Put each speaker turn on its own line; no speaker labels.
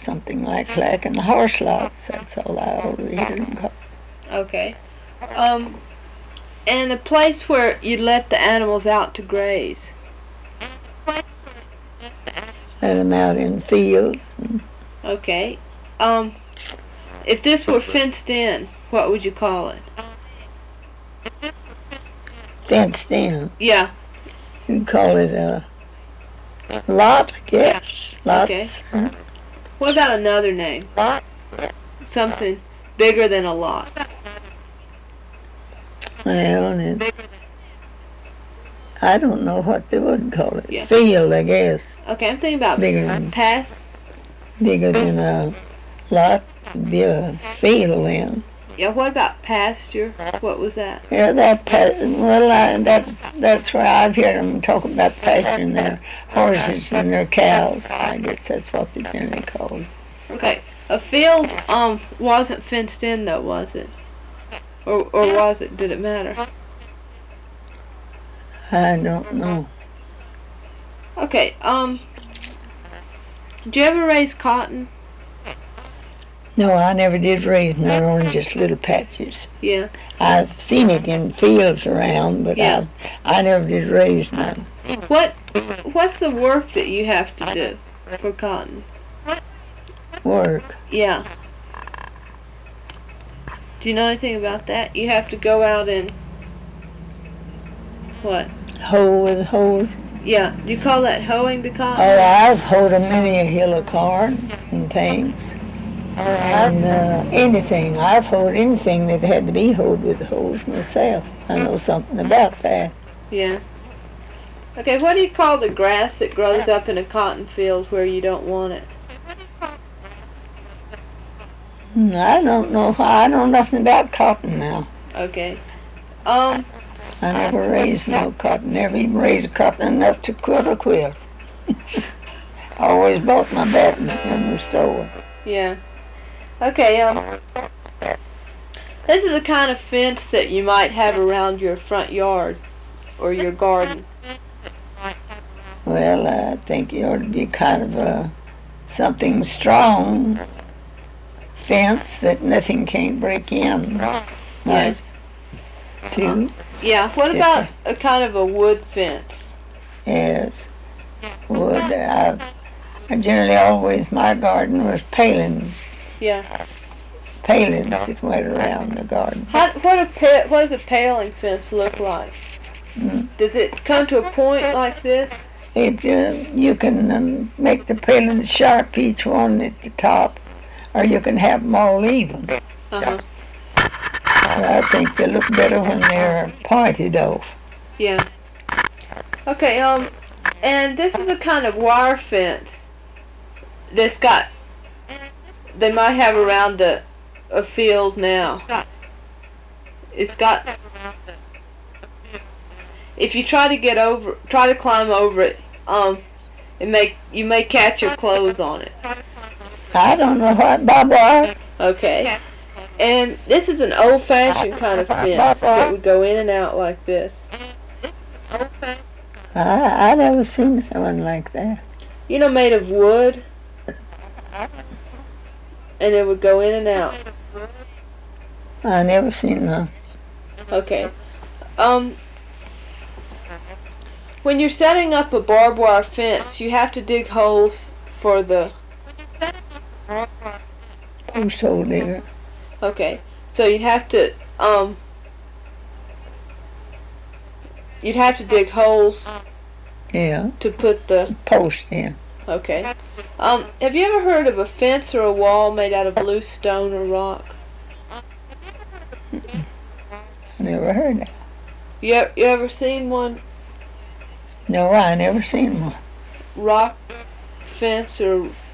something like and horse lots. That's all I overhear them call.
Okay. And a place where you let the animals out to graze.
Let them out in fields.
Okay. If this were fenced in, what would you call it?
Fenced in.
Yeah.
You'd call it a lot, I guess. Lots.
Okay. What about another name? Something bigger than a lot.
Well, I don't know what they would call it.
Yeah.
Field, I guess.
Okay, I'm thinking about pass.
Bigger than a lot would be a field then.
Yeah, what about pasture? What was that?
Yeah, that's where I've heard them talk about pasturing their horses and their cows. I guess that's what they generally call it.
Okay, a field wasn't fenced in though, was it? Or was it? Did it matter?
I don't know.
Okay, did you ever raise cotton?
No, I never did raise none, only just little patches.
Yeah.
I've seen it in fields around, but
yeah.
I never did raise none.
What's the work that you have to do for cotton?
Work?
Yeah. Do you know anything about that? You have to go out and what?
Hoe with hoes?
Yeah. Do you call that hoeing the cotton?
Oh, I've hoed a many a hill of corn and things. And anything. I've hoed anything that had to be hoed with the hoes myself. I know something about that.
Yeah. Okay, what do you call the grass that grows up in a cotton field where you don't want it?
I don't know. I know nothing about cotton now.
Okay.
I never raised no cotton. Never even raised cotton enough to quilt a quilt. I always bought my batting in the store.
Yeah. Okay, this is the kind of fence that you might have around your front yard or your garden.
Well, I think it ought to be kind of something strong fence that nothing can't break in. Right? Too.
Yeah, what about a kind of a wood fence?
Yes, wood. I generally always, my garden was paling.
Yeah.
Palings that went around the garden.
What does a paling fence look like? Does it come to a point like this?
You can make the palings sharp, each one at the top, or you can have them all even.
Uh-huh.
I think they look better when they're pointed off.
Yeah. Okay, and this is a kind of wire fence that's got, they might have around a field now. It's got, if you try to climb over it, you may catch your clothes on it.
I don't know what, barbed wire.
Okay. And this is an old-fashioned kind of fence that would go in and out like this.
I never seen one like that.
You know, made of wood. And it would go in and out.
I never seen none.
Okay. When you're setting up a barbed wire fence, you have to dig holes for the
post hole digger.
Okay. So you'd have to dig holes.
Yeah.
To put the
post in.
Okay. Have you ever heard of a fence or a wall made out of loose stone or rock?
Never heard that.
You ever seen one?
No, I never seen one.
Rock fence or